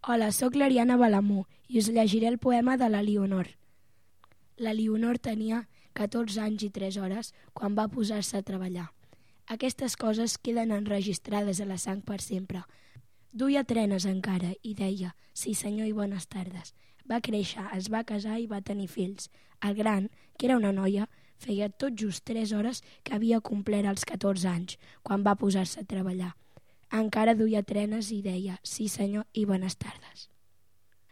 Hola, sóc l'Ariana Balamú i us llegiré el poema de la Leonor. La Leonor tenia 14 anys i 3 hores quan va posar-se a treballar. Aquestes coses queden enregistrades a la sang per sempre. Duia trenes encara i deia «Sí senyor i bones tardes». Va créixer, es va casar i va tenir fills. El gran, que era una noia, feia tot just 3 hores que havia complert els 14 anys quan va posar-se a treballar. Encara duia trenes i deia «Sí senyor i bones tardes».